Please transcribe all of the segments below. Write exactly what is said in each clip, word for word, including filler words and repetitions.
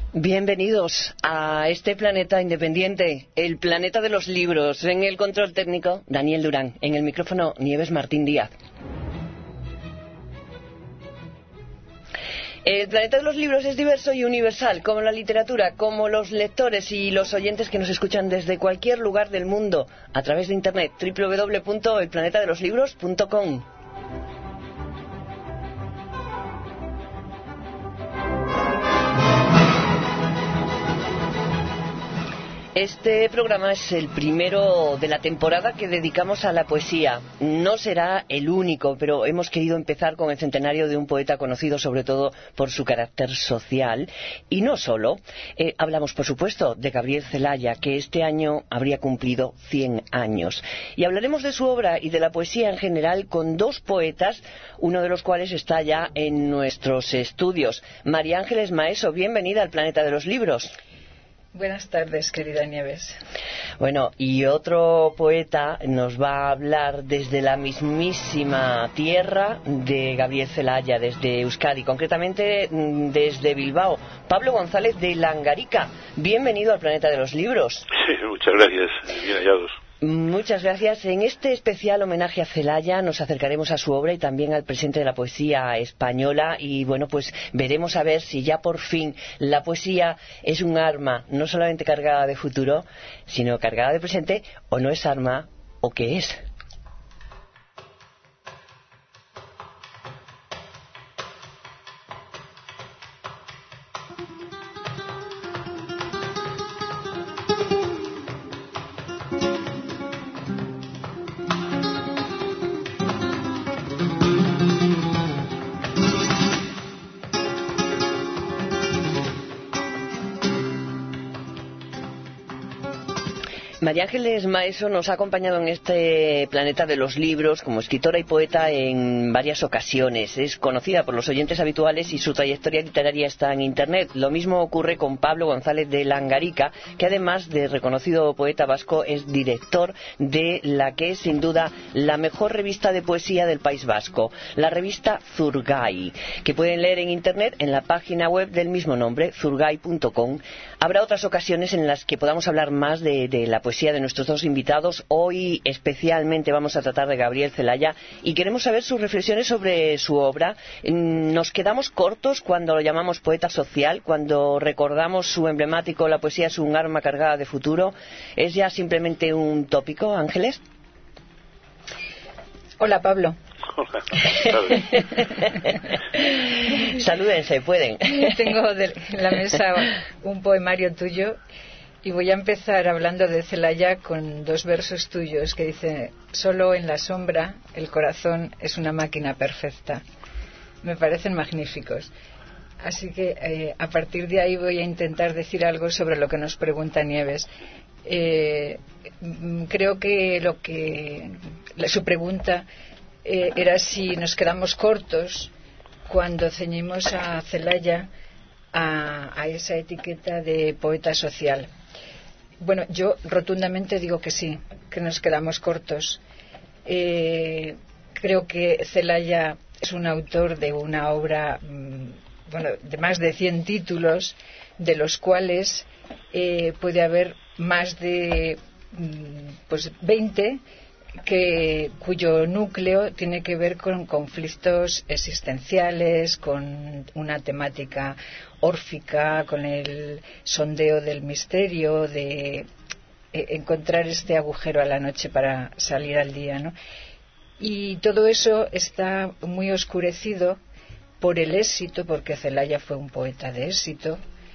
Bienvenidos a este planeta independiente, el planeta de los libros. En el control técnico, Daniel Durán. En el micrófono, Nieves Martín Díaz. El planeta de los libros es diverso y universal, como la literatura, como los lectores y los oyentes que nos escuchan desde cualquier lugar del mundo a través de internet, doble u doble u doble u punto el planeta de los libros punto com. Este programa es el primero de la temporada que dedicamos a la poesía. No será el único, pero hemos querido empezar con el centenario de un poeta conocido sobre todo por su carácter social. Y no solo. Eh, hablamos, por supuesto, de Gabriel Celaya, que este año habría cumplido cien años. Y hablaremos de su obra y de la poesía en general con dos poetas, uno de los cuales está ya en nuestros estudios. María Ángeles Maeso, bienvenida al Planeta de los Libros. Buenas tardes, querida Nieves. Bueno, y otro poeta nos va a hablar desde la mismísima tierra de Gabriel Celaya, desde Euskadi, concretamente desde Bilbao. Pablo González de Langarica, bienvenido al Planeta de los Libros. Sí, muchas gracias, bien hallados. Muchas gracias. En este especial homenaje a Celaya nos acercaremos a su obra y también al presente de la poesía española y bueno, pues veremos a ver si ya por fin la poesía es un arma no solamente cargada de futuro, sino cargada de presente, o no es arma, o qué es. María Ángeles Maeso nos ha acompañado en este planeta de los libros como escritora y poeta en varias ocasiones. Es conocida por los oyentes habituales y su trayectoria literaria está en Internet. Lo mismo ocurre con Pablo González de Langarica, que además de reconocido poeta vasco es director de la que es sin duda la mejor revista de poesía del País Vasco, la revista Zurgai, que pueden leer en Internet en la página web del mismo nombre, zurgai punto com. Habrá otras ocasiones en las que podamos hablar más de, de la poesía de nuestros dos invitados. Hoy especialmente vamos a tratar de Gabriel Celaya y queremos saber sus reflexiones sobre su obra. Nos quedamos cortos cuando lo llamamos poeta social, cuando recordamos su emblemático "La poesía es un arma cargada de futuro". ¿Es ya simplemente un tópico, Ángeles? Hola, Pablo. Hola. Salúdense, pueden. Tengo de la mesa un poemario tuyo y voy a empezar hablando de Celaya con dos versos tuyos que dice: solo en la sombra el corazón es una máquina perfecta. Me parecen magníficos. Así que eh, a partir de ahí voy a intentar decir algo sobre lo que nos pregunta Nieves. Eh, creo que lo que su pregunta eh, era si nos quedamos cortos cuando ceñimos a Celaya a, a esa etiqueta de poeta social. Bueno, yo rotundamente digo que sí, que nos quedamos cortos. Eh, creo que Celaya es un autor de una obra, bueno, de más de cien títulos, de los cuales eh, puede haber más de pues veinte que, cuyo núcleo tiene que ver con conflictos existenciales, con una temática órfica, con el sondeo del misterio, de eh, encontrar este agujero a la noche para salir al día, ¿no? Y todo eso está muy oscurecido por el éxito, porque Celaya fue un poeta de éxito,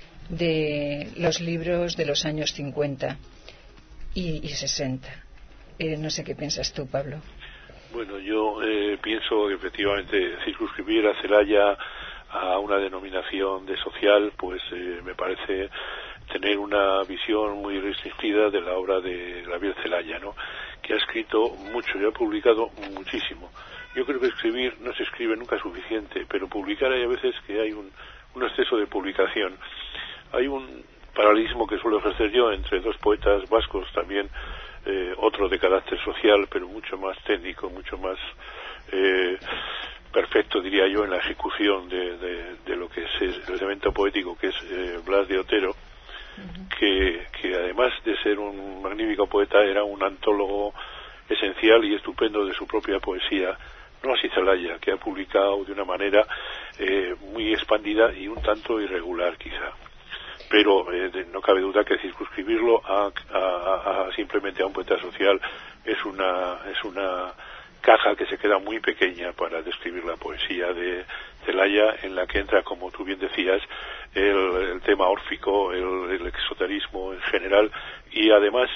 de los libros de los años cincuenta y, y sesenta. Eh, no sé qué piensas tú, Pablo. Bueno, yo eh, pienso que efectivamente circunscribir a Celaya a una denominación de social, pues eh, me parece tener una visión muy restringida de la obra de Gabriel Celaya, ¿no? Que ha escrito mucho y ha publicado muchísimo. Yo creo que escribir no se escribe nunca suficiente, pero publicar hay a veces que hay un, un exceso de publicación. Hay un paralelismo que suelo ejercer yo entre dos poetas vascos también, eh, otro de carácter social, pero mucho más técnico, mucho más eh, perfecto, diría yo, en la ejecución de, de, de lo que es el elemento poético que es eh, Blas de Otero, uh-huh. que, que además de ser un magnífico poeta era un antólogo esencial y estupendo de su propia poesía, no así Celaya, que ha publicado de una manera eh, muy expandida y un tanto irregular quizá. Pero eh, de, no cabe duda que circunscribirlo a, a, a simplemente a un poeta social es una es una caja que se queda muy pequeña para describir la poesía de Celaya, en la que entra, como tú bien decías, el, el tema órfico, el, el exoterismo en general, y además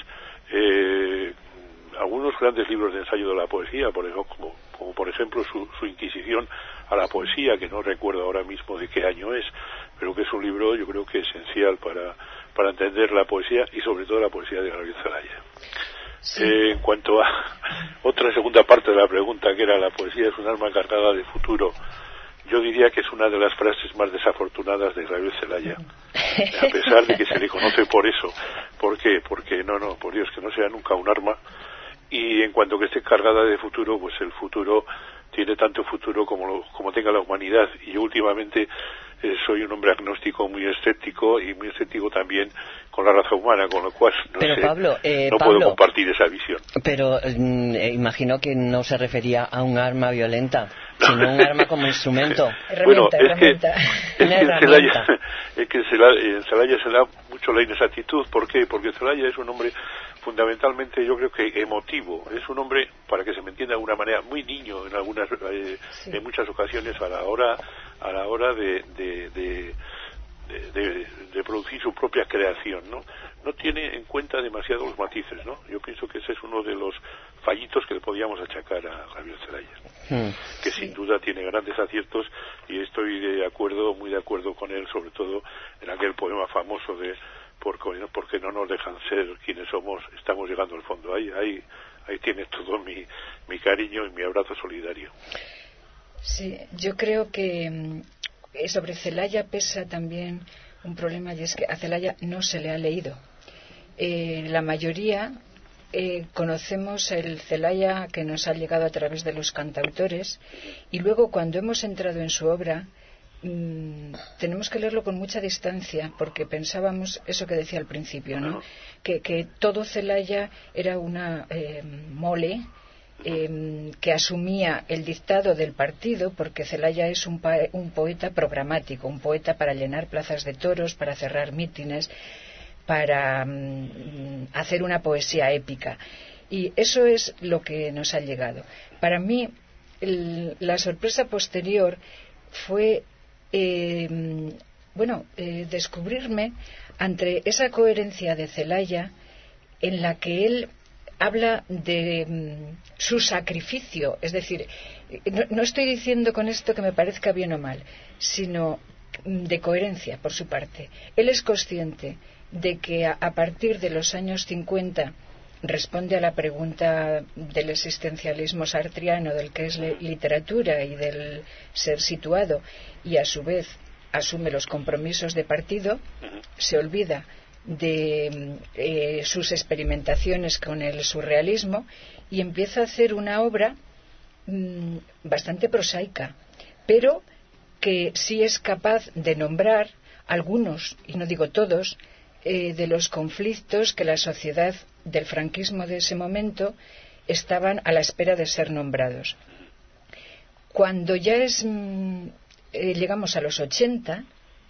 eh, algunos grandes libros de ensayo de la poesía, por ejemplo, como, como por ejemplo su, su Inquisición a la poesía, que no recuerdo ahora mismo de qué año es, pero que es un libro yo creo que esencial para, para entender la poesía y sobre todo la poesía de Gabriel Celaya. Sí. Eh, en cuanto a otra segunda parte de la pregunta, que era la poesía es un arma cargada de futuro, yo diría que es una de las frases más desafortunadas de Gabriel Celaya, a pesar de que se le conoce por eso. ¿Por qué? Porque no, no, por Dios, que no sea nunca un arma. Y en cuanto que esté cargada de futuro, pues el futuro tiene tanto futuro como lo, como tenga la humanidad. Y yo últimamente eh, soy un hombre agnóstico muy escéptico y muy escéptico también con la raza humana, con lo cual no, pero sé, Pablo, eh, no Pablo, puedo compartir esa visión. Pero eh, imagino que no se refería a un arma violenta, sino un arma como instrumento. Bueno, es herramienta. que, es que en Celaya, es que en Celaya, en Celaya se da mucho la inexactitud. ¿Por qué? Porque Celaya es un hombre fundamentalmente, yo creo que emotivo. Es un hombre, para que se me entienda de alguna manera, muy niño en algunas, eh, sí. en muchas ocasiones a la hora, a la hora de, de, de De, de, de producir su propia creación, ¿no? No tiene en cuenta demasiado los matices, ¿no? Yo pienso que ese es uno de los fallitos que le podíamos achacar a Gabriel Celaya, mm. que sí. sin duda tiene grandes aciertos, y estoy de acuerdo, muy de acuerdo con él, sobre todo en aquel poema famoso de porque, porque no nos dejan ser quienes somos, estamos llegando al fondo. Ahí, ahí, ahí tienes todo mi, mi cariño y mi abrazo solidario. Sí, yo creo que sobre Celaya pesa también un problema, y es que a Celaya no se le ha leído. Eh, la mayoría eh, conocemos el Celaya que nos ha llegado a través de los cantautores, y luego cuando hemos entrado en su obra mmm, tenemos que leerlo con mucha distancia, porque pensábamos eso que decía al principio, ¿no? Que, que todo Celaya era una eh, mole Eh, que asumía el dictado del partido, porque Celaya es un, pa- un poeta programático, un poeta para llenar plazas de toros, para cerrar mítines, para mm, hacer una poesía épica, y eso es lo que nos ha llegado. Para mí el, la sorpresa posterior fue eh, bueno eh, descubrirme ante esa coherencia de Celaya, en la que él habla de um, su sacrificio. Es decir, no, no estoy diciendo con esto que me parezca bien o mal, sino um, de coherencia por su parte. Él es consciente de que a, a partir de los años cincuenta responde a la pregunta del existencialismo sartriano, del que es le, literatura y del ser situado, y a su vez asume los compromisos de partido, se olvida de eh, sus experimentaciones con el surrealismo y empieza a hacer una obra mmm, bastante prosaica, pero que sí es capaz de nombrar algunos, y no digo todos, eh, de los conflictos que la sociedad del franquismo de ese momento estaban a la espera de ser nombrados. Cuando ya es mmm, eh, llegamos a los ochenta,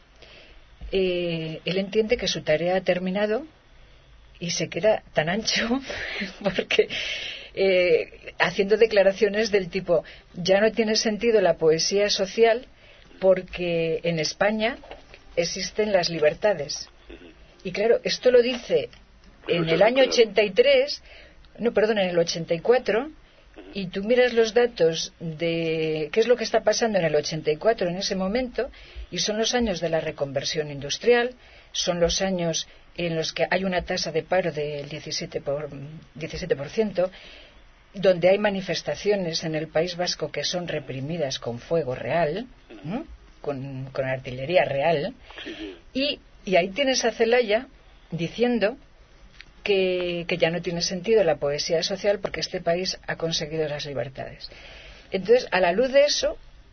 Eh, él entiende que su tarea ha terminado y se queda tan ancho porque eh, haciendo declaraciones del tipo: ya no tiene sentido la poesía social porque en España existen las libertades. Y claro, esto lo dice en el año ochenta y tres, no, perdón, en el ochenta y cuatro, y tú miras los datos de qué es lo que está pasando en el ochenta y cuatro en ese momento, y son los años de la reconversión industrial, son los años en los que hay una tasa de paro del diecisiete por ciento, donde hay manifestaciones en el País Vasco que son reprimidas con fuego real, ¿no? con, con artillería real, y, y ahí tienes a Celaya diciendo que, que ya no tiene sentido la poesía social porque este país ha conseguido las libertades. Entonces, a la luz de eso,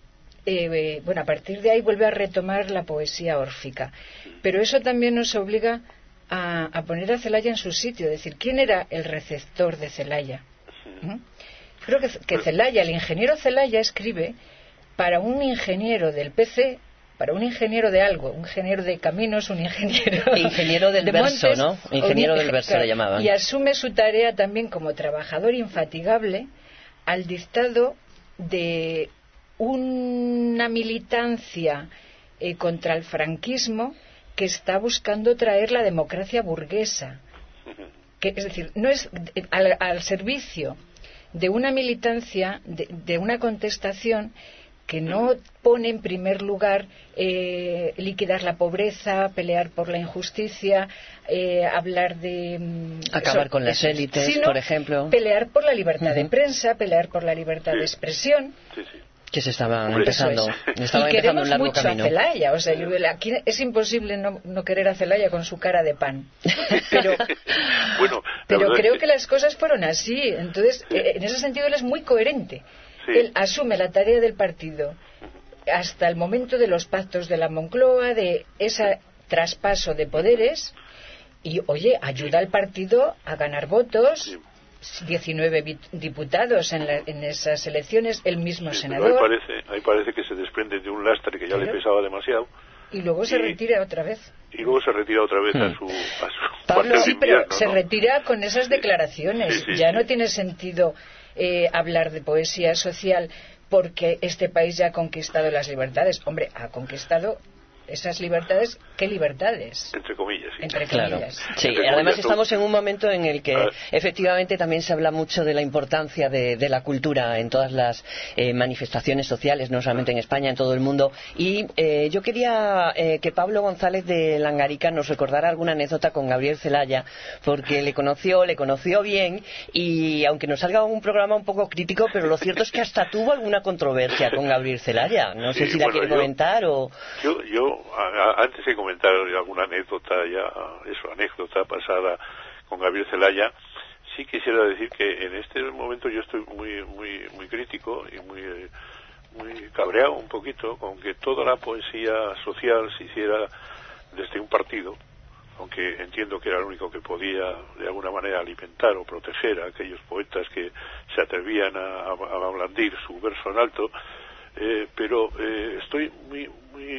eh, bueno, a partir de ahí vuelve a retomar la poesía órfica. Pero eso también nos obliga a, a poner a Celaya en su sitio, es decir, ¿quién era el receptor de Celaya? ¿Mm? Creo que, que Celaya, el ingeniero Celaya escribe para un ingeniero del P C, para un ingeniero de algo, un ingeniero de caminos, un ingeniero... Ingeniero del de verso, montes, ¿no? Ingeniero un, del verso claro, le llamaban. Y asume su tarea también como trabajador infatigable al dictado de una militancia eh, contra el franquismo que está buscando traer la democracia burguesa. Que, es decir, no es al, al servicio de una militancia, de, de una contestación que no pone en primer lugar eh, liquidar la pobreza, pelear por la injusticia, eh, hablar de... Acabar eso, con las eso, élites, sino por ejemplo. Pelear por la libertad uh-huh. de prensa, pelear por la libertad sí. de expresión. Sí, sí. Que se estaban Hombre, empezando, es. estaban y empezando queremos un largo mucho camino. a Celaya, o sea, yo, aquí es imposible no, no querer a Celaya con su cara de pan. Pero, bueno, pero creo es que... que las cosas fueron así. Entonces, sí. eh, en ese sentido, él es muy coherente. Sí. Él asume la tarea del partido hasta el momento de los pactos de la Moncloa, de ese traspaso de poderes, y, oye, ayuda al partido a ganar votos. Sí. diecinueve diputados en, la, en esas elecciones, el mismo sí, senador. Ahí parece, ahí parece que se desprende de un lastre que ya ¿Pero? le pesaba demasiado. Y luego se y, retira otra vez. Y luego se retira otra vez hmm. a su, a su Pablo, sí, invierno, pero ¿no? se retira con esas declaraciones. Sí, sí, ya sí. no tiene sentido eh, hablar de poesía social porque este país ya ha conquistado las libertades. Hombre, ha conquistado esas libertades. ¿Qué libertades? Entre comillas. Sí. Entre claro. comillas. Sí, Entre además comillas, estamos en un momento en el que ah. efectivamente también se habla mucho de la importancia de, de la cultura en todas las eh, manifestaciones sociales, no solamente en España, en todo el mundo. Y eh, yo quería eh, que Pablo González de Langarica nos recordara alguna anécdota con Gabriel Celaya, porque le conoció, le conoció bien, y aunque nos salga un programa un poco crítico, pero lo cierto es que hasta tuvo alguna controversia con Gabriel Celaya. No sé sí, si la bueno, quiere yo, comentar o... Yo, yo a, a, antes de comentar alguna anécdota ya, eso, anécdota pasada con Gabriel Celaya, sí quisiera decir que en este momento yo estoy muy muy muy crítico y muy muy cabreado un poquito con que toda la poesía social se hiciera desde un partido, aunque entiendo que era el único que podía de alguna manera alimentar o proteger a aquellos poetas que se atrevían a, a blandir su verso en alto, eh, pero eh, estoy muy muy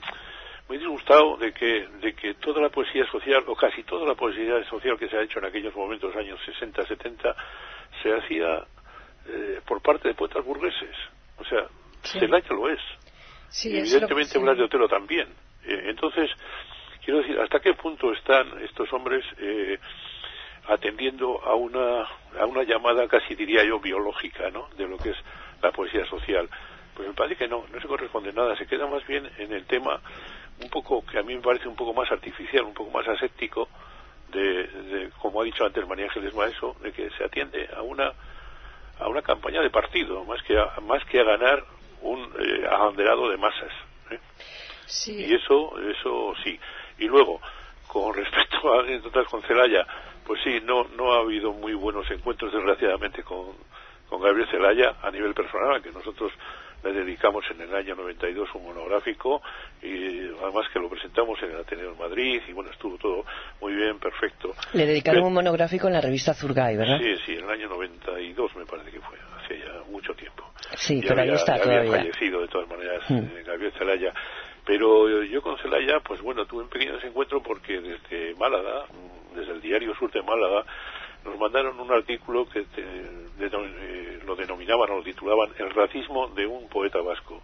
muy disgustado de que de que toda la poesía social, o casi toda la poesía social que se ha hecho en aquellos momentos, años sesenta, setenta, se hacía eh, por parte de poetas burgueses. O sea, sí. Celaya lo es. Sí, y evidentemente es Blas de Otero también. Eh, entonces, quiero decir, ¿hasta qué punto están estos hombres eh, atendiendo a una a una llamada, casi diría yo, biológica, ¿no?, de lo que es la poesía social? Pues me parece que no, no se corresponde nada. Se queda más bien en el tema un poco, que a mí me parece un poco más artificial, un poco más aséptico, de, de como ha dicho antes María Ángeles Maeso, de que se atiende a una a una campaña de partido, más que a, más que a ganar un eh, abanderado de masas, ¿eh? Sí. Y eso, eso sí. Y luego, con respecto a anécdotas con Celaya, pues sí, no no ha habido muy buenos encuentros, desgraciadamente, con, con Gabriel Celaya a nivel personal, a que nosotros le dedicamos en el año noventa y dos un monográfico, y además que lo presentamos en el Ateneo de Madrid, y bueno, estuvo todo muy bien, perfecto. Le dedicaron pero, un monográfico en la revista Zurgay, ¿verdad? Sí, sí, en el año noventa y dos me parece que fue, hace ya mucho tiempo. Sí, ya pero había, ahí está ya todavía. Había fallecido de todas maneras hmm. eh, Gabriel Celaya. Pero yo con Celaya, pues bueno, tuve un pequeño desencuentro porque desde Málaga, desde el Diario Sur de Málaga, nos mandaron un artículo que te, de, eh, lo denominaban o lo titulaban El racismo de un poeta vasco,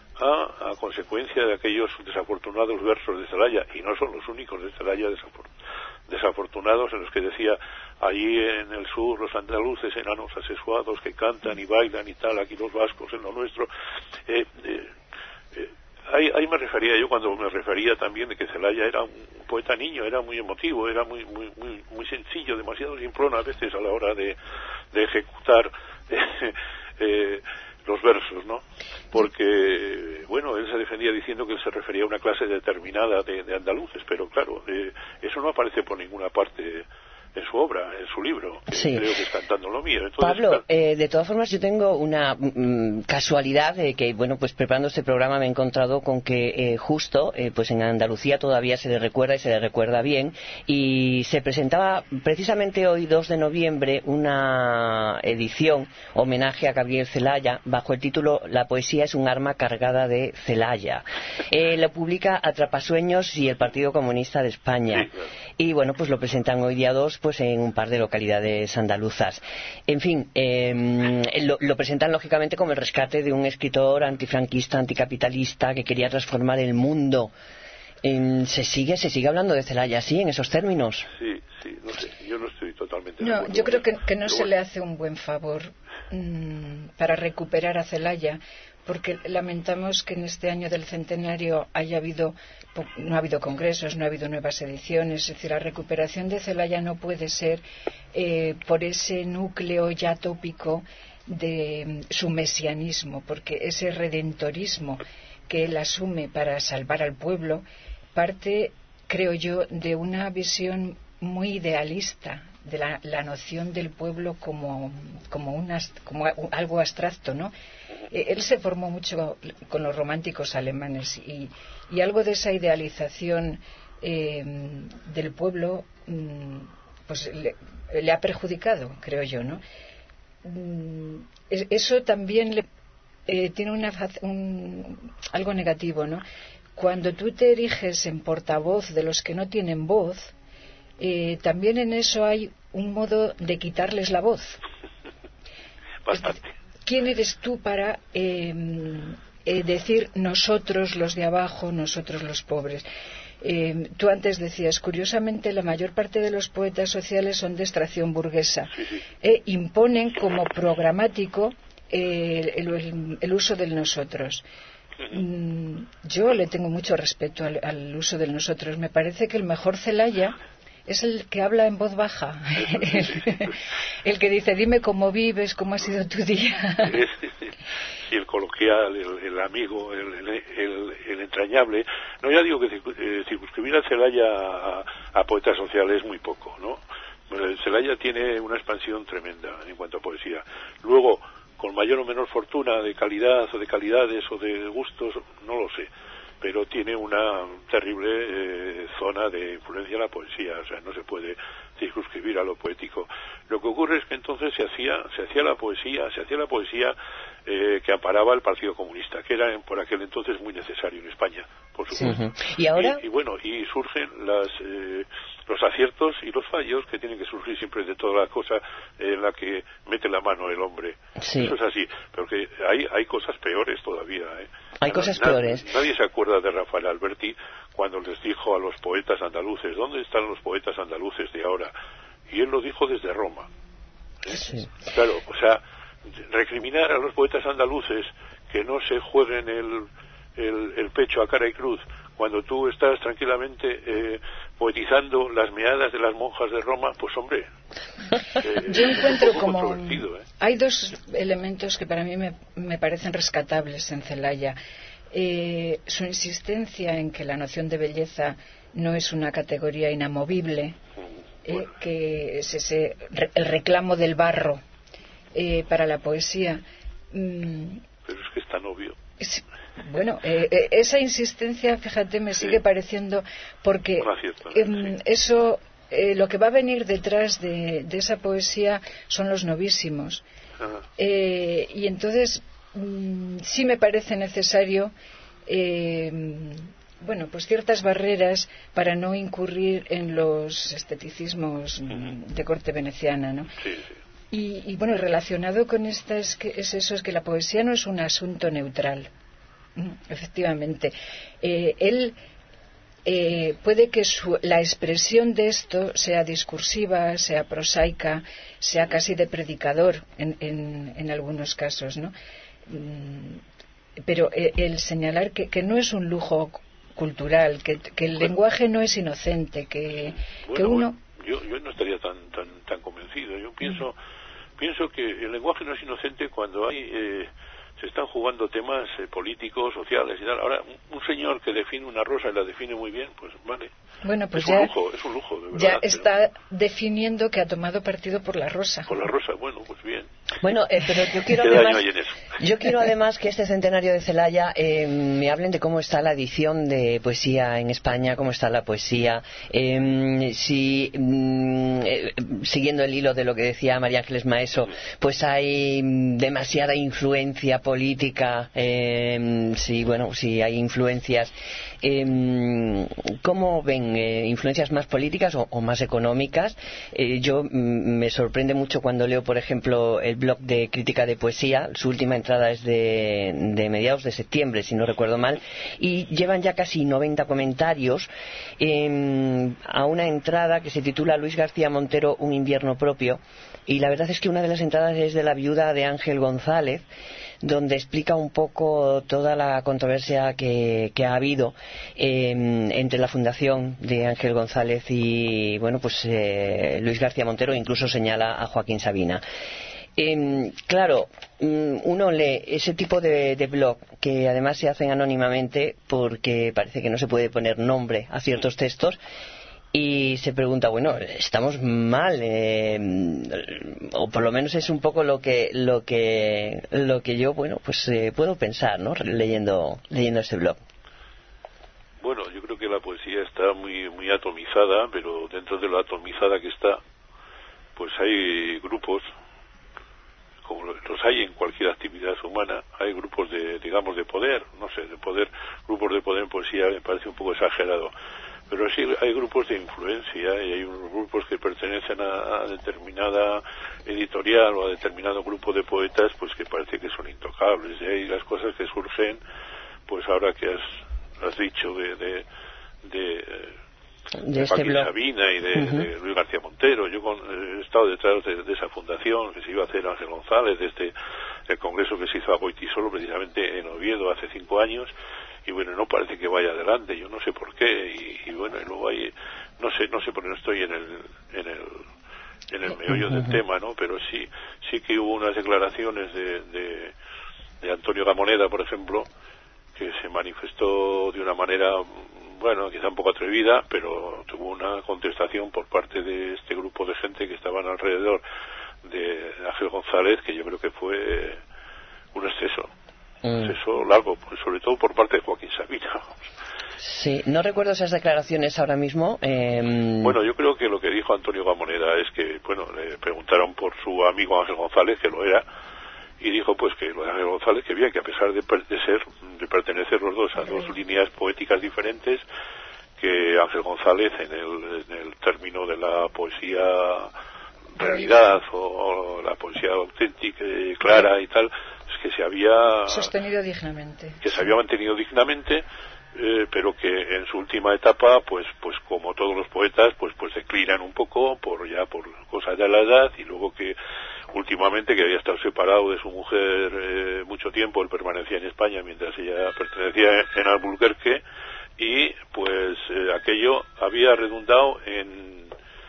a, a consecuencia de aquellos desafortunados versos de Celaya, y no son los únicos de Celaya desafor, desafortunados, en los que decía: allí en el sur los andaluces enanos asexuados que cantan y bailan y tal, aquí los vascos en lo nuestro. eh, eh, eh, Ahí, ahí me refería yo cuando me refería también de que Celaya era un poeta niño, era muy emotivo, era muy muy muy, muy sencillo, demasiado simplón a veces a la hora de, de ejecutar eh, eh, los versos, ¿no? Porque, bueno, él se defendía diciendo que él se refería a una clase determinada de, de andaluces, pero claro, eh, eso no aparece por ninguna parte en su obra, en su libro, que sí. creo que es Cantando lo mío. Entonces, Pablo, claro, eh, de todas formas yo tengo una mm, casualidad de que, bueno, pues preparando este programa me he encontrado con que eh, justo, eh, pues en Andalucía todavía se le recuerda y se le recuerda bien, y se presentaba precisamente hoy, dos de noviembre, una edición homenaje a Gabriel Celaya bajo el título La poesía es un arma cargada de Celaya. Eh, lo publica Atrapasueños y el Partido Comunista de España. Sí, claro. Y bueno, pues lo presentan hoy día dos pues en un par de localidades andaluzas. En fin, eh, lo, lo presentan lógicamente como el rescate de un escritor antifranquista, anticapitalista que quería transformar el mundo. Eh, ¿Se sigue se sigue hablando de Celaya así, en esos términos? Sí, sí, no sé, yo no estoy totalmente de No, acuerdo yo con creo que, eso. que no Pero se bueno. le hace un buen favor mmm, para recuperar a Celaya, porque lamentamos que en este año del centenario haya habido no ha habido congresos, no ha habido nuevas ediciones. Es decir, la recuperación de Celaya no puede ser eh, por ese núcleo ya tópico de su mesianismo, porque ese redentorismo que él asume para salvar al pueblo parte, creo yo, de una visión muy idealista de la, la noción del pueblo como, como, una, como algo abstracto, ¿no? Eh, él se formó mucho con los románticos alemanes y, y algo de esa idealización eh, del pueblo mm, pues le, le ha perjudicado, creo yo, ¿no? Mm, eso también le, eh, tiene una, un, algo negativo, ¿no? Cuando tú te eriges en portavoz de los que no tienen voz, eh, también en eso hay un modo de quitarles la voz. Bastante. ¿Quién eres tú para eh, eh, decir nosotros los de abajo, nosotros los pobres? Eh, tú antes decías, curiosamente, la mayor parte de los poetas sociales son de extracción burguesa. Sí, sí. E imponen como programático eh, el, el, el uso del nosotros. Mm, yo le tengo mucho respeto al, al uso del nosotros. Me parece que el mejor Celaya es el que habla en voz baja, el, el que dice, dime cómo vives, cómo ha sido tu día. Sí, el coloquial, el, el amigo, el, el, el entrañable. No, ya digo que eh, circunscribir a Celaya a, a poeta social es muy poco, ¿no? Celaya tiene una expansión tremenda en cuanto a poesía. Luego, con mayor o menor fortuna de calidad o de calidades o de gustos, no lo sé, pero tiene una terrible eh, zona de influencia en la poesía, o sea, no se puede circunscribir a lo poético. Lo que ocurre es que entonces se hacía se hacía la poesía, se hacía la poesía eh, que amparaba el Partido Comunista, que era por aquel entonces muy necesario en España, por supuesto. Uh-huh. ¿Y ahora? Y, y bueno, y surgen las eh, los aciertos y los fallos que tienen que surgir siempre de toda la cosa en la que mete la mano el hombre. Sí. Eso es así, pero que hay hay cosas peores todavía, ¿eh? Hay Na- cosas na- peores. Nadie se acuerda de Rafael Alberti cuando les dijo a los poetas andaluces, ¿dónde están los poetas andaluces de ahora? Y él lo dijo desde Roma. ¿eh? Sí. Claro, o sea, recriminar a los poetas andaluces que no se jueguen el, el, el pecho a cara y cruz cuando tú estás tranquilamente eh, poetizando las meadas de las monjas de Roma, pues hombre, eh, yo encuentro es un poco como controvertido, ¿eh? hay dos elementos que para mí me, me parecen rescatables en Celaya. Eh, su insistencia en que la noción de belleza no es una categoría inamovible, eh, Bueno. que es ese re- el reclamo del barro eh, para la poesía. Mm, Pero es que es tan obvio. es- bueno, eh, eh, esa insistencia, fíjate, me Sí. sigue pareciendo, porque Un acierto, em, sí. eso, eh, lo que va a venir detrás de, de esa poesía son los novísimos. Ajá. Eh, y entonces mm, sí me parece necesario eh, bueno, pues ciertas barreras para no incurrir en los esteticismos mm, de corte veneciana, ¿no? Sí, sí. Y, y bueno, relacionado con esta es, que, es eso, es que la poesía no es un asunto neutral. Mm, efectivamente. Eh, él eh, puede que su, la expresión de esto sea discursiva, sea prosaica, sea casi de predicador en, en, en algunos casos, ¿no? Mm, pero eh, el señalar que, que no es un lujo cultural, que, que el Bueno. lenguaje no es inocente, que, Bueno, que uno... yo, yo no estaría tan tan tan convencido. Yo pienso pienso que el lenguaje no es inocente cuando hay eh, se están jugando temas eh, políticos, sociales y tal. Ahora, un, un señor que define una rosa y la define muy bien, pues vale. Bueno, pues es ya, un lujo, es un lujo, de verdad. Ya está pero... definiendo que ha tomado partido por la rosa. Por la rosa, bueno, pues bien. Bueno, eh, pero yo quiero además, yo quiero además que este centenario de Celaya eh, me hablen de cómo está la edición de poesía en España, cómo está la poesía, eh, si mm, eh, siguiendo el hilo de lo que decía María Ángeles Maeso, pues hay demasiada influencia política, eh, si bueno, si hay influencias, eh, ¿cómo ven? Eh, ¿Influencias más políticas o, o más económicas? Eh, yo mm, me sorprende mucho cuando leo, por ejemplo, el blog de crítica de poesía. Su última entrada es de, de mediados de septiembre, si no recuerdo mal, y llevan ya casi noventa comentarios eh, a una entrada que se titula Luis García Montero, un invierno propio, y la verdad es que una de las entradas es de la viuda de Ángel González, donde explica un poco toda la controversia que, que ha habido eh, entre la fundación de Ángel González y bueno, pues eh, Luis García Montero. Incluso señala a Joaquín Sabina. Eh, claro, uno lee ese tipo de, de blog que además se hacen anónimamente porque parece que no se puede poner nombre a ciertos textos, y se pregunta, bueno, estamos mal, eh, o por lo menos es un poco lo que lo que lo que yo, bueno, pues eh, puedo pensar, ¿no? Leyendo leyendo este blog. Bueno, yo creo que la poesía está muy muy atomizada, pero dentro de lo atomizada que está, pues hay grupos, como los hay en cualquier actividad humana, hay grupos de, digamos, de poder, no sé, de poder, grupos de poder en poesía me parece un poco exagerado. Pero sí hay grupos de influencia y hay unos grupos que pertenecen a, a determinada editorial o a determinado grupo de poetas, pues que parece que son intocables. Y hay las cosas que surgen, pues ahora que has, has dicho de, de, de, de este Joaquín Sabina y de, uh-huh. de Luis García Montero. Yo con, he estado detrás de, de esa fundación que se iba a hacer Ángel González, desde el congreso que se hizo a Goitisolo, precisamente en Oviedo, hace cinco años. Y bueno, no parece que vaya adelante, yo no sé por qué, y, y bueno, y luego hay, no sé, no sé por qué no estoy en el, en el, en el meollo del tema, ¿no? Pero sí, sí que hubo unas declaraciones de, de, de Antonio Gamoneda, por ejemplo, que se manifestó de una manera, bueno, quizá un poco atrevida, pero tuvo una contestación por parte de este grupo de gente que estaban alrededor de Ángel González, que yo creo que fue un exceso. Mm. Eso largo, pues sobre todo por parte de Joaquín Sabina. Sí, no recuerdo esas declaraciones ahora mismo. Eh... Bueno, yo creo que lo que dijo Antonio Gamoneda es que, bueno, le preguntaron por su amigo Ángel González, que lo era, y dijo pues que lo de Ángel González, que bien, que a pesar de, de ser, de pertenecer los dos a dos líneas poéticas diferentes, que Ángel González en el, en el término de la poesía realidad o, o la poesía auténtica, clara y tal, que se había sostenido dignamente, que se había mantenido dignamente, eh, pero que en su última etapa, pues, pues como todos los poetas, pues, pues declinan un poco por ya por cosas de la edad, y luego que últimamente que había estado separado de su mujer eh, mucho tiempo, él permanecía en España mientras ella pertenecía en Albuquerque, y pues eh, aquello había redundado en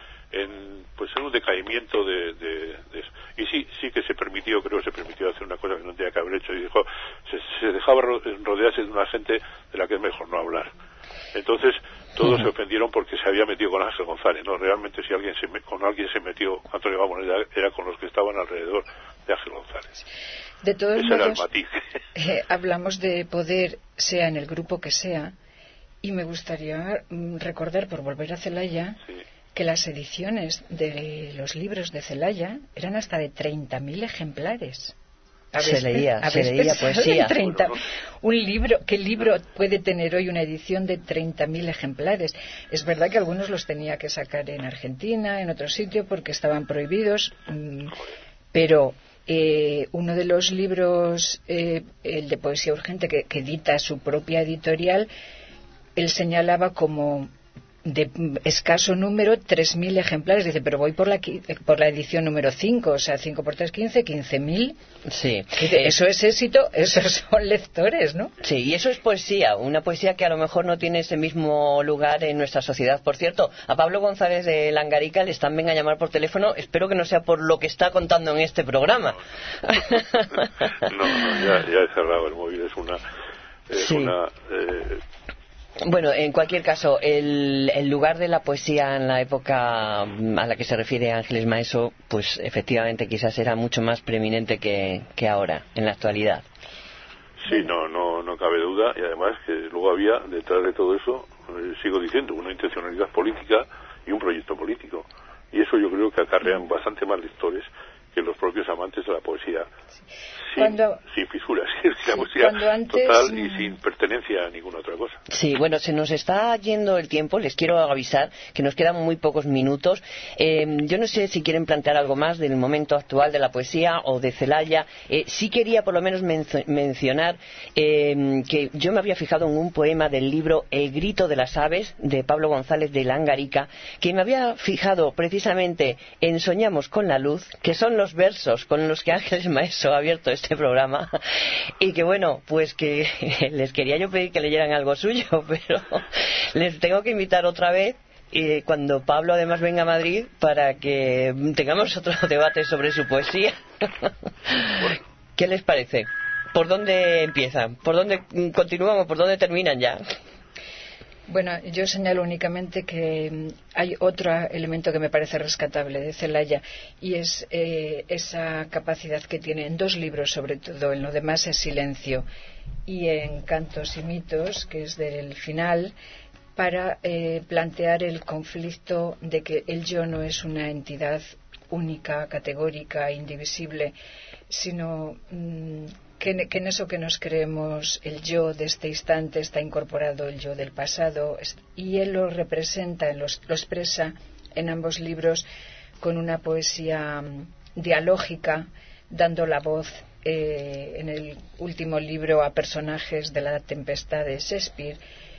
en pues en un decaimiento de, de, de eso. Y sí, sí que se permitió, creo que se permitió hacer una cosa que no tenía que haber hecho, y dijo, se, se dejaba rodearse de una gente de la que es mejor no hablar. Entonces todos uh-huh. se ofendieron porque se había metido con Ángel González. No, realmente si alguien se, con alguien se metió Antonio Gamoneda era con los que estaban alrededor de Ángel González. De todos Ese modos, era el matiz. Eh, hablamos de poder, sea en el grupo que sea, y me gustaría mm, recordar, por volver a Celaya, sí, que las ediciones de los libros de Celaya eran hasta de treinta mil ejemplares. Se leía, se leía poesía. treinta, un libro, ¿qué libro puede tener hoy una edición de treinta mil ejemplares? Es verdad que algunos los tenía que sacar en Argentina, en otro sitio, porque estaban prohibidos, pero eh, uno de los libros, eh, el de Poesía Urgente, que, que edita su propia editorial, él señalaba como de escaso número, tres mil ejemplares. Dice, pero voy por la, por la edición número cinco, o sea, cinco por tres, quince, quince mil. Sí. Eso es éxito, esos son lectores, ¿no? Sí, y eso es poesía, una poesía que a lo mejor no tiene ese mismo lugar en nuestra sociedad. Por cierto, a Pablo González de Langarica le están venga a llamar por teléfono, espero que no sea por lo que está contando en este programa. No, no, ya, ya he cerrado el móvil, es una... Es sí. una eh, Bueno, en cualquier caso, el, el lugar de la poesía en la época a la que se refiere Ángeles Maeso, pues efectivamente quizás era mucho más preeminente que, que ahora, en la actualidad. Sí, no, no, no cabe duda, y además que luego había detrás de todo eso, eh, sigo diciendo, una intencionalidad política y un proyecto político. Y eso yo creo que acarrean bastante más lectores que los propios amantes de la poesía. Sin, cuando, sin fisuras, la poesía antes, total y sin pertenencia a ninguna otra cosa. Sí, bueno, se nos está yendo el tiempo, les quiero avisar que nos quedan muy pocos minutos. Eh, yo no sé si quieren plantear algo más del momento actual de la poesía o de Celaya. Eh, sí quería por lo menos men mencionar eh, que yo me había fijado en un poema del libro El grito de las aves, de Pablo González de Langarica, que me había fijado precisamente en Soñamos con la luz, que son los versos con los que Ángeles Maeso ha abierto este programa, y que bueno, pues que les quería yo pedir que leyeran algo suyo, pero les tengo que invitar otra vez eh, cuando Pablo además venga a Madrid para que tengamos otro debate sobre su poesía. ¿Qué les parece? ¿Por dónde empiezan? ¿Por dónde continúan o por dónde terminan ya? Bueno, yo señalo únicamente que hay otro elemento que me parece rescatable de Celaya, y es eh, esa capacidad que tiene en dos libros, sobre todo, en lo demás es Silencio y en Cantos y mitos, que es del final, para eh, plantear el conflicto de que el yo no es una entidad única, categórica, indivisible, sino mmm, que, que en eso que nos creemos el yo de este instante está incorporado el yo del pasado, y él lo representa, lo, lo expresa en ambos libros con una poesía um, dialógica, dando la voz eh, en el último libro a personajes de La tempestad de Shakespeare.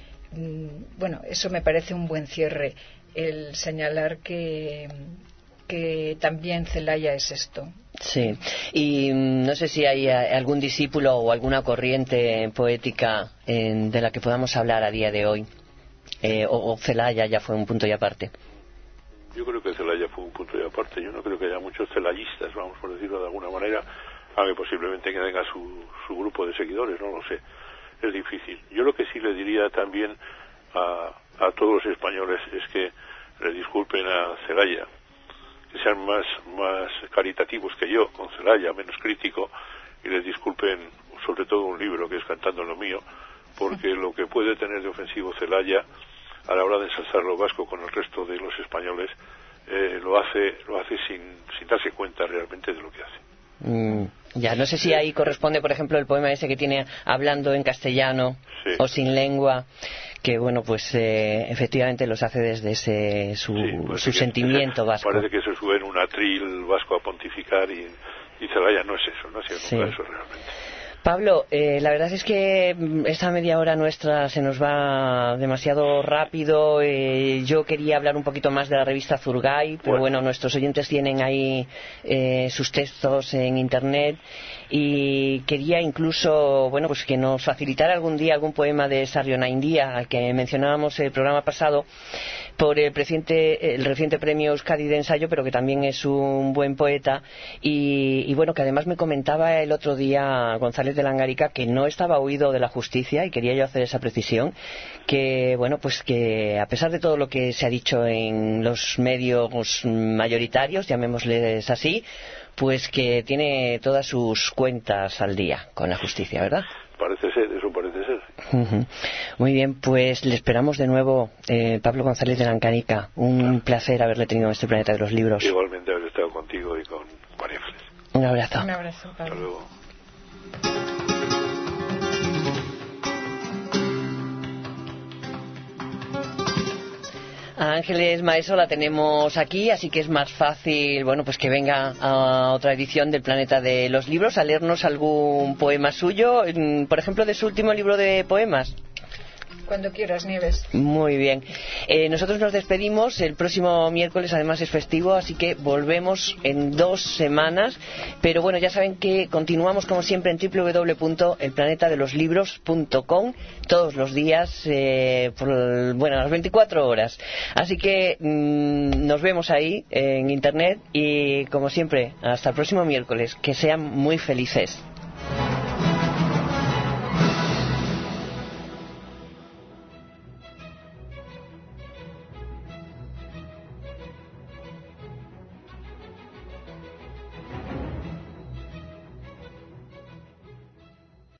Mm, bueno, eso me parece un buen cierre, el señalar que, que también Celaya es esto. Sí, y no sé si hay algún discípulo o alguna corriente poética en, de la que podamos hablar a día de hoy, eh, o, o Celaya ya fue un punto y aparte. Yo creo que Celaya fue un punto y aparte. Yo no creo que haya muchos celayistas, vamos por decirlo de alguna manera, aunque posiblemente que tenga su, su grupo de seguidores, no lo sé, es difícil. Yo lo que sí le diría también a, a todos los españoles es que le disculpen a Celaya, que sean más, más caritativos que yo con Celaya, menos crítico, y les disculpen sobre todo un libro que es Cantando en lo mío, porque lo que puede tener de ofensivo Celaya a la hora de ensalzar lo vasco con el resto de los españoles eh, lo hace lo hace sin, sin darse cuenta realmente de lo que hace. Mm, ya, no sé si ahí corresponde, por ejemplo, el poema ese que tiene Hablando en castellano, sí, o Sin lengua, que bueno, pues eh, efectivamente los hace desde ese su, sí, su sentimiento que, vasco. Parece que se sube en un atril vasco a pontificar, y, y Celaya no es eso, no ha sido sí. nunca eso realmente. Pablo, eh, la verdad es que esta media hora nuestra se nos va demasiado rápido. Eh, yo quería hablar un poquito más de la revista Zurgay, pero bueno, bueno nuestros oyentes tienen ahí eh, sus textos en internet, y quería incluso, bueno, pues que nos facilitara algún día algún poema de Sarrio Naindia, al que mencionábamos el programa pasado, por el reciente, el reciente premio Euskadi de ensayo, pero que también es un buen poeta, y, y bueno, que además me comentaba el otro día González de Langarica que no estaba huido de la justicia, y quería yo hacer esa precisión, que bueno, pues que a pesar de todo lo que se ha dicho en los medios mayoritarios, llamémosles así, pues que tiene todas sus cuentas al día con la justicia, ¿verdad? Parece ser, eso parece ser. Uh-huh. Muy bien, pues le esperamos de nuevo, eh, Pablo González de Langarica. Un claro. placer haberle tenido en este planeta de los libros. Igualmente haber estado contigo y con María Ángeles. Un abrazo. Un abrazo, Pablo. Hasta luego. A Ángeles Maeso la tenemos aquí, así que es más fácil, bueno, pues que venga a otra edición del Planeta de los Libros a leernos algún poema suyo, por ejemplo, de su último libro de poemas. Cuando quieras, Nieves. Muy bien. Eh, nosotros nos despedimos. El próximo miércoles, además, es festivo, así que volvemos en dos semanas. Pero bueno, ya saben que continuamos, como siempre, en doble u doble u doble u punto el planeta de los libros punto com todos los días, eh, por, bueno, a las veinticuatro horas. Así que mmm, nos vemos ahí en Internet y, como siempre, hasta el próximo miércoles. Que sean muy felices.